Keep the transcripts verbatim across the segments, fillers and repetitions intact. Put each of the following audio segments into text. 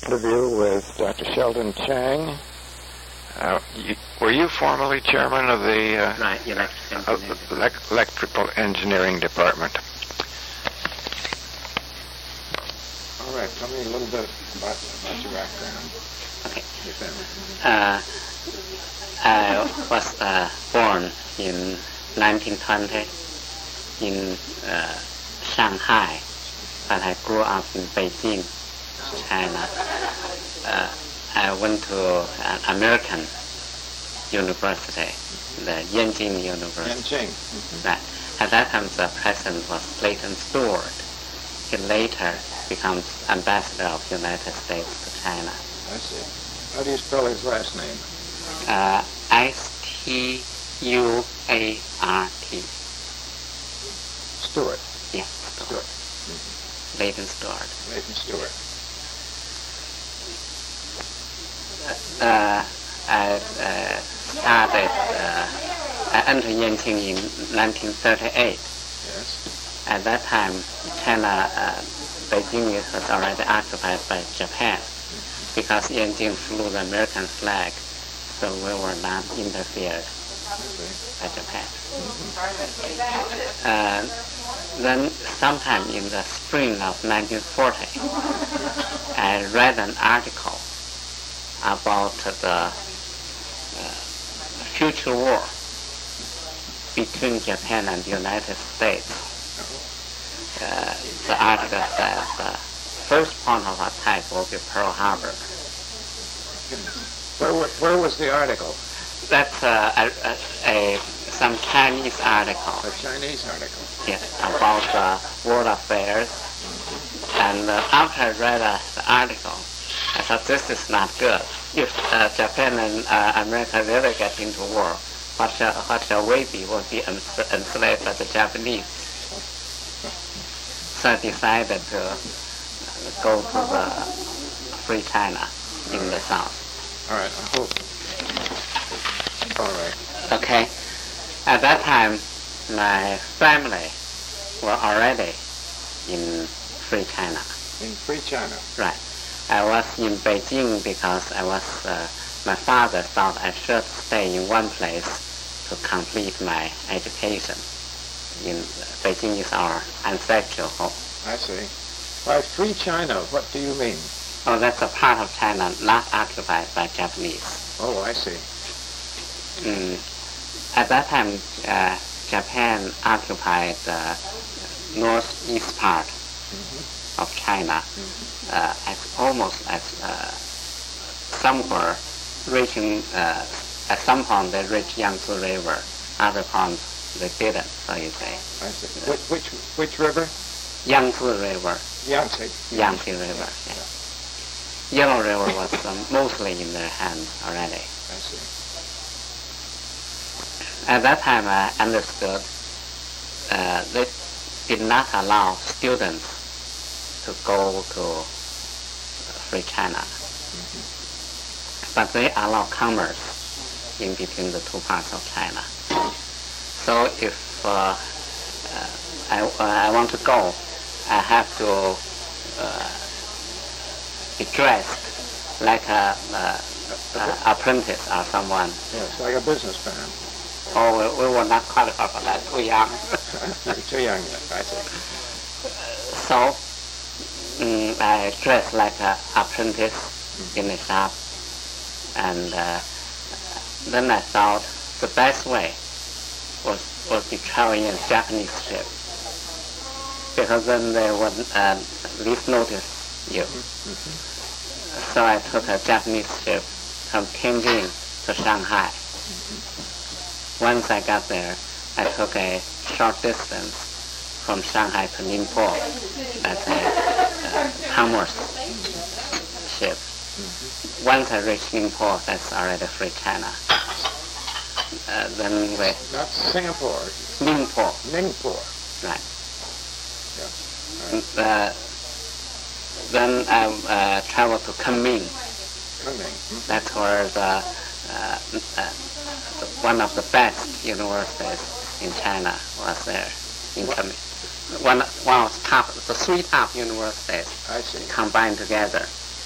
interview with Doctor Sheldon Chang. Uh, you, were you formerly chairman of the uh, right, electrical, uh, elec- electrical engineering department? All right, tell me a little bit about, about your background. Okay. Your family. Uh, I was uh, born in nineteen twenty in uh, Shanghai, but I grew up in Beijing, China. Uh, I went to an American university, the Yanjing University. Yanjing. Mm-hmm. Right. At that time, the president was Clayton Stewart. He later becomes ambassador of the United States to China. I see. How do you spell his last name? Uh, S T U A R T. Stewart. Yeah, Stewart. Stewart. Mm-hmm. Leighton Stewart. Leighton Stewart. Uh, I uh, started, uh, I entered Yanqing in nineteen thirty-eight. Yes. At that time, China, uh, Beijing was already occupied by Japan. Because Yanjing flew the American flag, so we were not interfered by Japan. Mm-hmm. Uh, then sometime in the spring of nineteen forty, I read an article about the uh, future war between Japan and the United States. Uh, the article said uh, first point of attack will be Pearl Harbor. Where, where was the article? That's uh, a, a, a some Chinese article. A Chinese article. Yes, about the world affairs. And uh, after I read uh, the article, I thought this is not good. If uh, Japan and uh, America really get into war, what shall, what shall we be? Will be enslaved by the Japanese. So I decided to go to the Free China in the south. All right, I hope. All right. Okay. At that time, my family were already in Free China. In Free China? Right. I was in Beijing because I was, uh, my father thought I should stay in one place to complete my education. In Beijing is our ancestral home. I see. By Free China, what do you mean? Oh, that's a part of China not occupied by Japanese. Oh, I see. Mm. At that time, uh, Japan occupied the uh, northeast part mm-hmm. of China, mm-hmm. uh, as almost as uh, somewhere reaching, uh, at some point they reached Yangtze River, other points they didn't, so you say. I see. Which, which, which river? Yangtze River. Yangtze. Yangtze River, yeah. yeah. Yellow River was um, mostly in their hands already. I see. At that time, I understood uh, they did not allow students to go to Free China, mm-hmm. but they allow commerce in between the two parts of China. So if uh, uh, I, uh, I want to go, I have to uh, be dressed like a, uh, uh, apprentice or someone. Yes, like a businessman. Oh, we, we were not qualified for that, too young. You're too young yet, I see. So, um, I dressed like an apprentice mm-hmm. in a shop, and uh, then I thought the best way was, was to travel in a Japanese ship, because then they would uh, least notice you. Mm-hmm. So I took a Japanese ship from Tianjin to Shanghai. Mm-hmm. Once I got there, I took a short distance from Shanghai to Ningpo. That's a uh, commerce ship. Mm-hmm. Once I reached Ningpo, that's already Free China. Uh, then we... Not Singapore. Ningpo. Ningpo. Right. Yeah. Right. Uh, then I uh, traveled to Kunming. Kunming. Mm-hmm. That's where the, uh, uh, the one of the best universities in China was there in Kunming. One, one of the top, the three top universities I see. combined together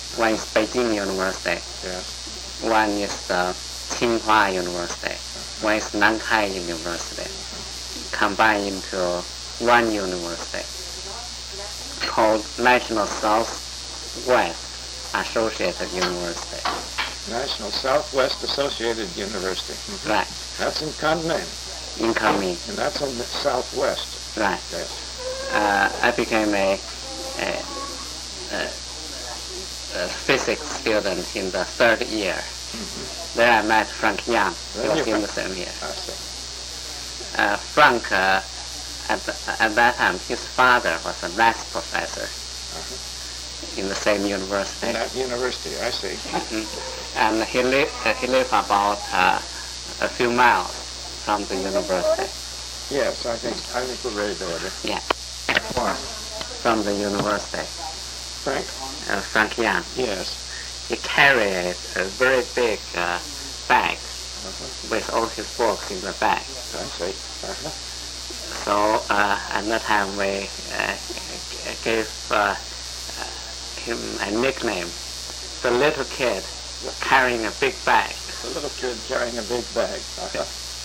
One is Beijing University. Yes. One is the Tsinghua University. One is Nankai University. Combined into one university called National Southwest Associated University. National Southwest Associated University. Mm-hmm. Right. That's in Kunming. In Kunming. And that's in the Southwest. Right. Yes. Uh, I became a, a, a, a physics student in the third year. Mm-hmm. There I met Frank Young. He There was you in go. the same year. I see. Uh, Frank, uh, at, the, at that time, his father was a math professor Uh-huh. in the same university. In that university, I see. Mm-hmm. And he lived uh, he lived about uh, a few miles from the university. Yes, I think I think we're ready to order. Yeah, Why? from the university. Frank? Uh, Frank Young. Yes. He carried a very big uh, bag Uh-huh. with all his books in the bag. I see. Uh-huh. So uh, at that time we uh, g- gave uh, uh, him a nickname, the little kid carrying a big bag. A little kid carrying a big bag. Uh-huh.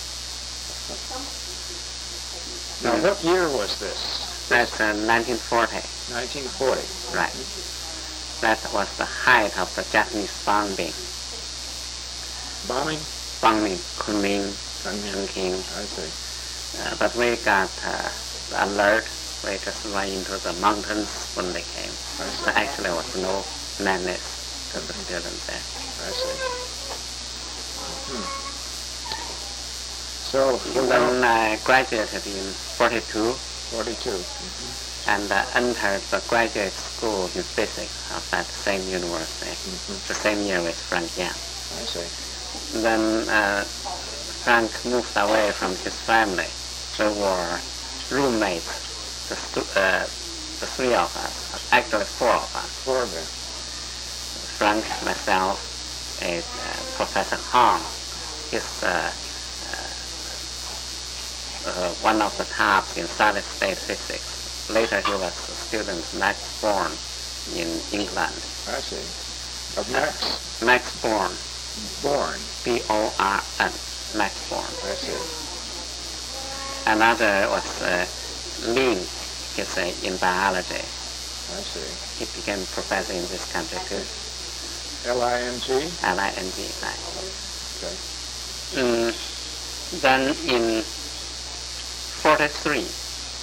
Now, what year was this? That's uh, nineteen forty. nineteen forty. Right. That was the height of the Japanese bombing. Bombing? Bombing Kunming, Kunming. Chongqing. I see. Uh, but we got uh, the alert. We just went into the mountains when they came. I see. But actually there was no menace to the students there. I see. Hmm. So, Then I graduated in forty-two forty-two. and uh, entered the graduate school in physics of that same university, Mm-hmm. the same year with Frank Young. I see. Then uh, Frank moved away from his family. We were roommates, the, stu- uh, the three of us, actually four of us. Four of them. Frank, myself, and uh, Professor Hong. He's uh, uh, uh, one of the tops in solid-state physics. Later he was a student Max Born in England. I see. Of Max Max Born, Born. B O R N, Max Born. I see. Another was uh, Lin, he's uh, in biology. I see. He became professor in this country too, L I N G? L I N G, right. Okay. Mm, then in forty-three,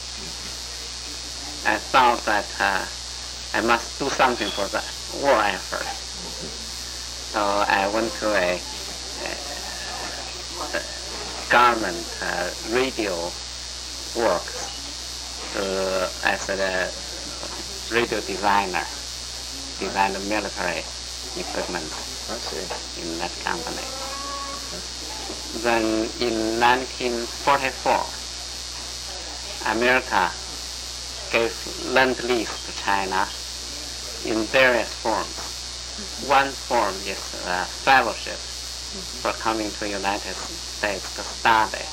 I thought that uh, I must do something for the war effort. So I went to a, a, a government uh, radio works uh, as a radio designer, designed military equipment I see. in that company. Then in nineteen forty-four, America gave Lend-Lease to China in various forms. One form is a fellowship for coming to United States to study.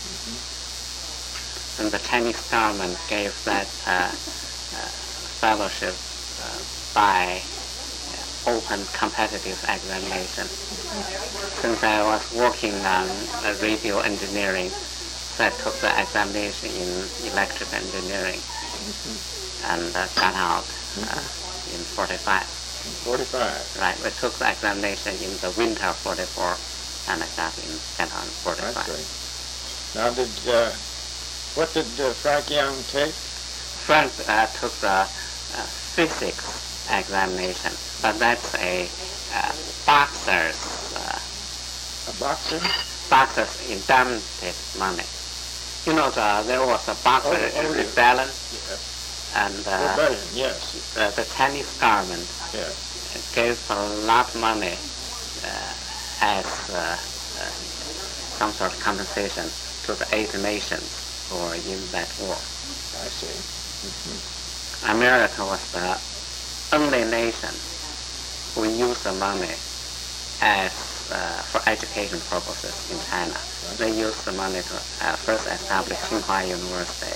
And the Chinese government gave that uh, uh, fellowship uh, by open competitive examination. Since I was working on uh, radio engineering, so I took the examination in electrical engineering and uh, got out uh, in forty-five. forty-five. Right, we took the examination in the winter of forty-four and I got in got on I forty-five. see. Now, did uh, what did uh, Frank Young take? Frank uh, took the uh, physics examination, but that's a uh, boxer's uh, A boxer? boxer's indemnity money. You know, the, there was a boxer Oh, oh, yeah. rebellion, Yes. and uh, Rebellion, yes. the, the Chinese government Yes. gave a lot of money uh, as uh, uh, some sort of compensation to the eight nations who were in that war. I see. America was the only nation who used the money as uh, for education purposes in China. They used the money to uh, first establish Tsinghua University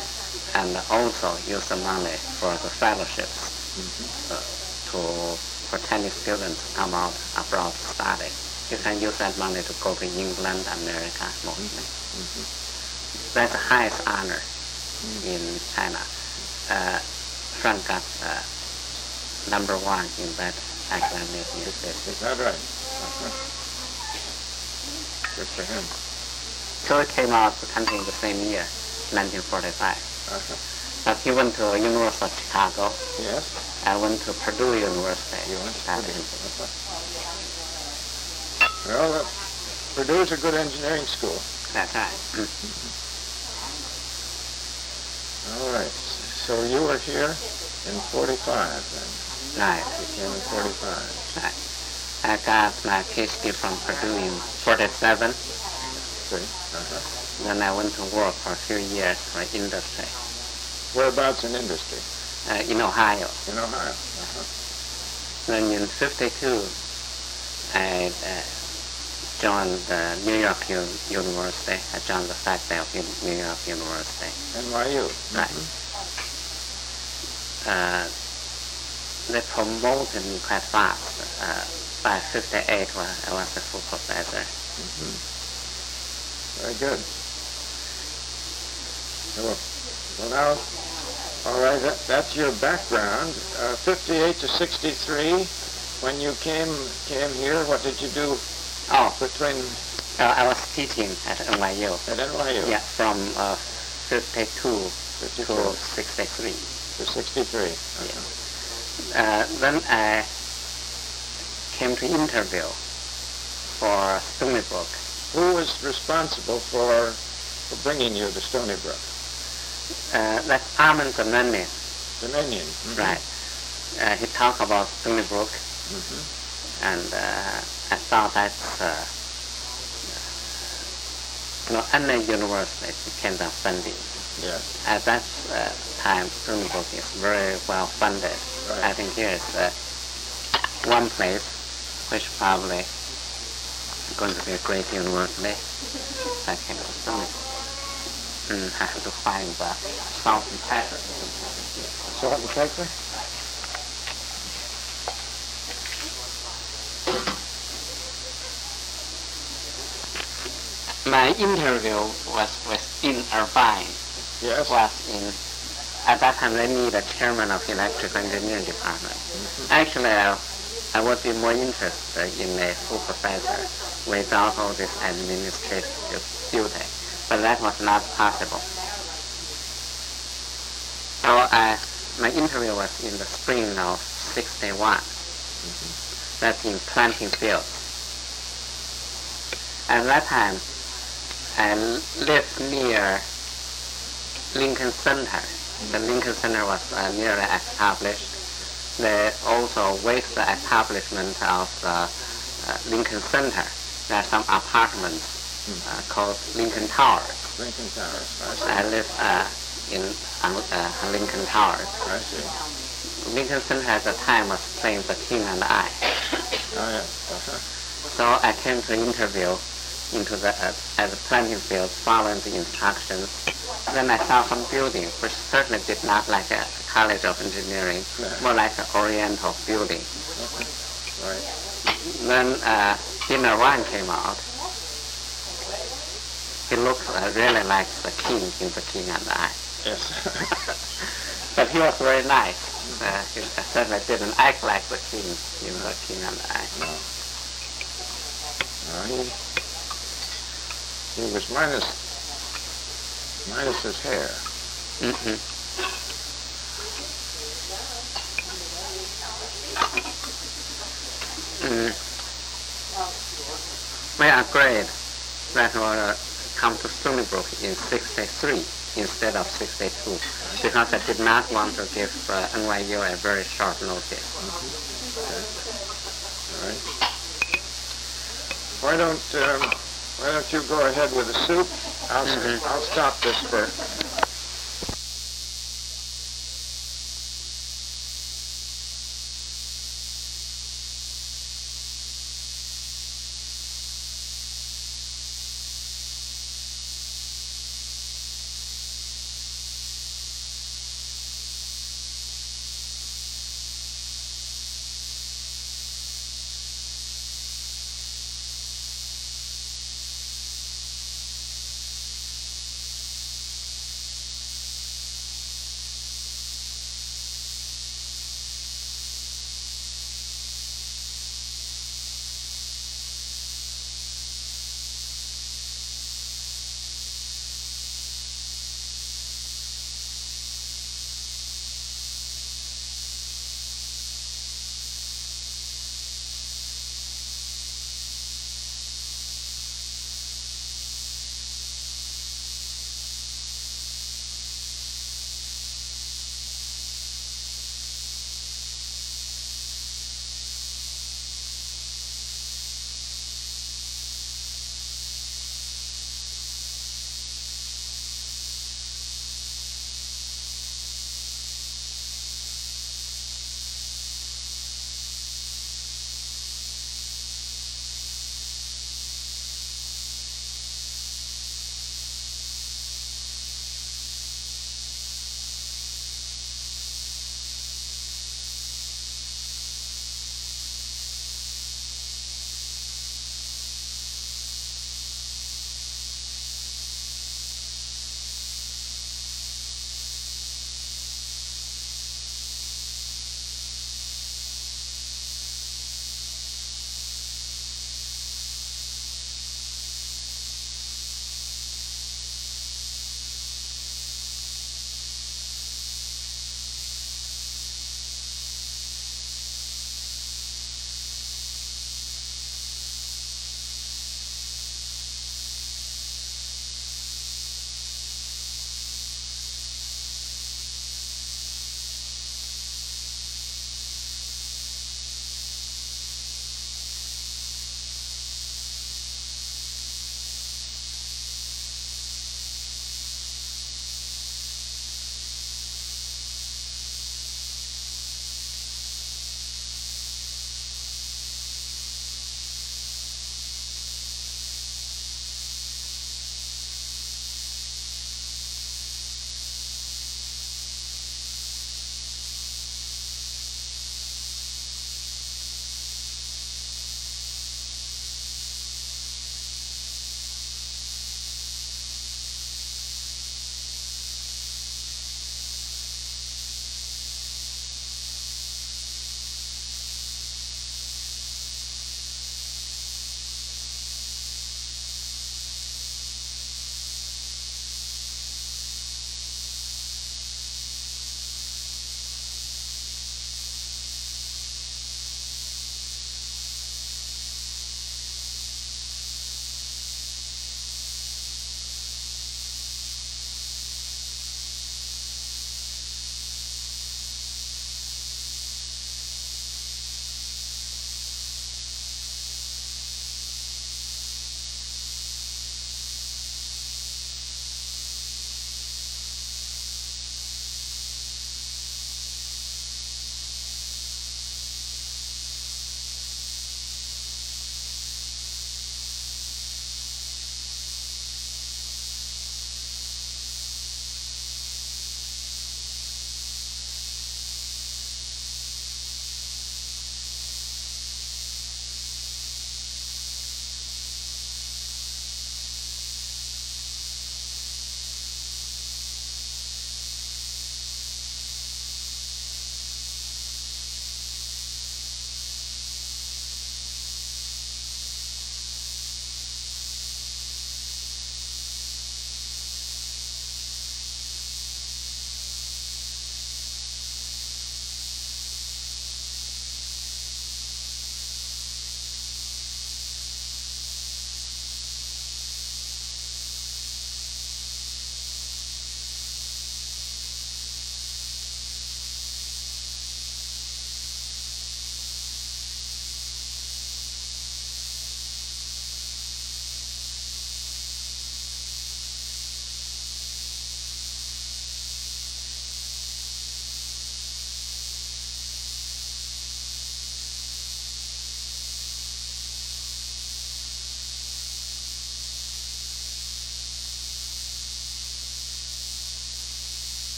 and also used the money for the fellowships uh, to for Chinese students to come out abroad to study. You can use that money to go to England, America, mostly. Mm-hmm. That's the highest honor mm-hmm. in China. Uh, France got uh, number one in that academic university. Is that right? Uh-huh. Good for him. So it came out to country in the same year, nineteen forty-five. Uh-huh. But he went to University of Chicago. Yes. I went to Purdue University. You went to Purdue. Uh-huh. Well, uh, Purdue is a good engineering school. That's right. Mm-hmm. All right. So you were here in forty-five then? Right. You came in forty-five. Right. I got my PhD from Purdue in forty-seven. See? Uh-huh. Then I went to work for a few years for industry. Whereabouts in industry? Uh, in Ohio. In Ohio. Uh-huh. Then in fifty-two, I uh, joined the New York U- University. I joined the faculty of U- New York University. N Y U. Right. Mm-hmm. Uh, they promoted me quite fast. Uh, by fifty-eight, well, I was a full professor. Mm-hmm. Very good. So, well now, all right, that, that's your background. Uh, fifty-eight to sixty-three, when you came came here, what did you do Oh, between uh, I was teaching at N Y U. at N Y U? Yeah, from uh, fifty-two fifty-two to sixty-three. to sixty-three. Uh-huh. Yeah. Uh, then I came to interview for Stony Brook. Who was responsible for, for bringing you to Stony Brook? Uh, that's Armand Dominion. Dominion. Mm-hmm. Right. Uh, he talked about Stony Brook, Mm-hmm. and uh, I thought that uh, you know, any university depends on funding. Yes. At that uh, time, Stony Brook is very well funded. Right. I think here is uh, one place which probably going to be a great university. I came to Stony Brook. Mm, I have to find the salt and pepper. Salt and pepper? My interview was with Dean Irvine. Yes. Was in, at that time they need a chairman of electrical engineering department. Mm-hmm. Actually, I, I would be more interested in a full professor without all this administrative duty, but that was not possible. So I, my interview was in the spring of sixty-one. Mm-hmm. That's in planting field. At that time, I lived near Lincoln Center. The Lincoln Center was uh, nearly established. They also, with the establishment of the uh, Lincoln Center, there are some apartments uh, called Lincoln Towers. Lincoln Towers. I see. I live uh, in uh, uh, Lincoln Towers. I see. Lincoln Center at the time was playing The King and I. Oh, yes. Uh-huh. So I came to interview into the uh, at the planting field, following the instructions. Then I saw some building, which certainly did not like a College of Engineering, Yeah. more like an Oriental building. Okay. Right. Then uh, Dean Irvine came out. He looked uh, really like the king in The King and I. Yes. But he was very nice. Uh, he certainly didn't act like the king in The King and I. No. No, he, he was minus, minus his hair. Mm-hmm. Mm. We agreed that we will come to Stony Brook in sixty-three instead of sixty-two, because I did not want to give uh, N Y U a very short notice. Okay. All right. Why don't um, why don't you go ahead with the soup? I'll Mhm. I'll stop this for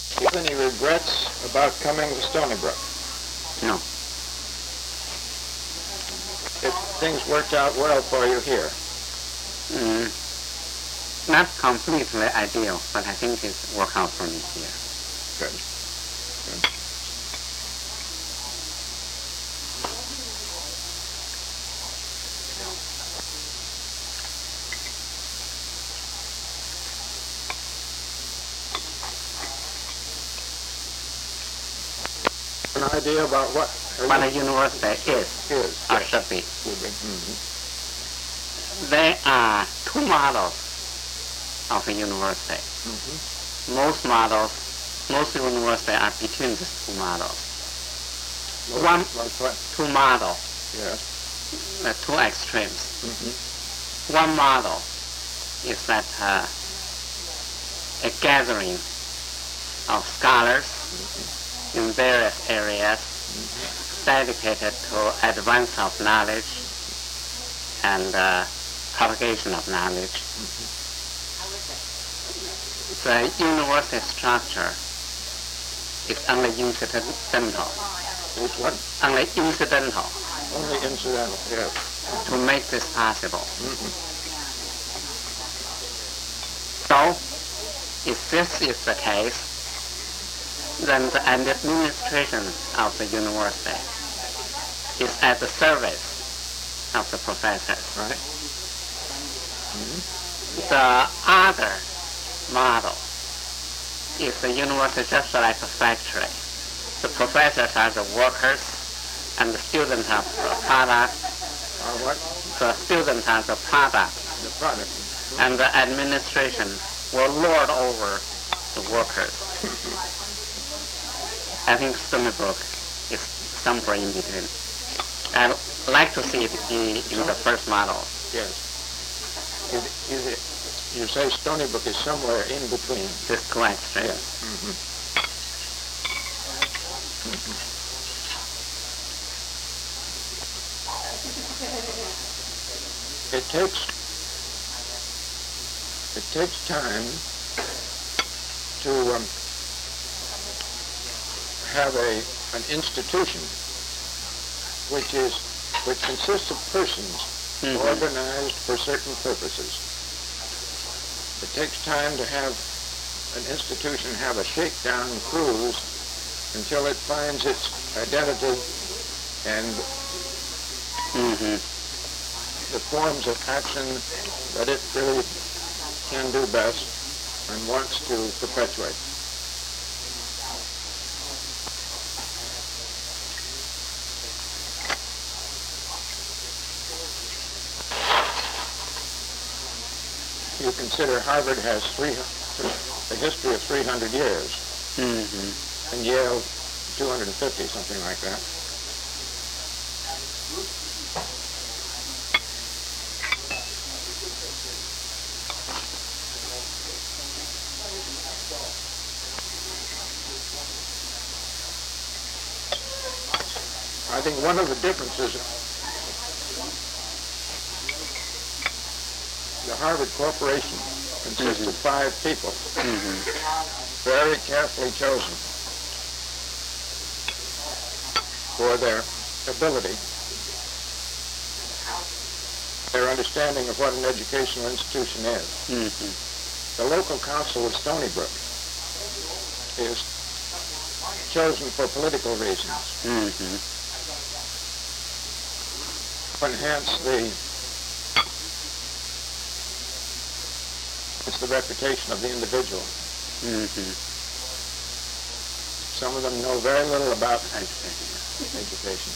Do you have any regrets about coming to Stony Brook? No. If things worked out well for you here? Mm, not completely ideal, but I think it's worked out for me here. Good. Good. An idea about what What a university is, is or yes. should be. Should be. Mm-hmm. There are two models of a university. Mm-hmm. Most models, most universities are between these two models. Like, One, like what? two models, Yes. the two extremes. Mm-hmm. One model is that uh, a gathering of scholars in various areas dedicated to advance of knowledge and uh, propagation of knowledge. The university structure is only incidental, Which one? only incidental Only incidental, yes. to make this possible. Mm-hmm. So, if this is the case, then the administration of the university is at the service of the professors. Right. Mm-hmm. The other model is the university just like a factory. The professors are the workers and the students are the product. Or what? The students are the product. The product. Mm-hmm. And the administration will lord over the workers. I think Stony Brook is somewhere in between. I'd like to see it be in the first model. Yes. Is, is it, you say Stony Brook is somewhere in between. This two extremes. Yes. Mm-hmm. Mm-hmm. It takes it takes time to um, have a an institution which is which consists of persons Mm-hmm. organized for certain purposes. It takes time to have an institution have a shakedown cruise until it finds its identity and Mm-hmm. the forms of action that it really can do best and wants to perpetuate. You consider Harvard has three, a history of three hundred years, Mm-hmm. and Yale two hundred fifty, something like that. I think one of the differences, the Harvard Corporation consists Mhm. of five people, Mm-hmm. very carefully chosen for their ability, their understanding of what an educational institution is. Mm-hmm. The local council of Stony Brook is chosen for political reasons, Mm-hmm. to enhance the it's the reputation of the individual. Mm-hmm. Some of them know very little about Education. education.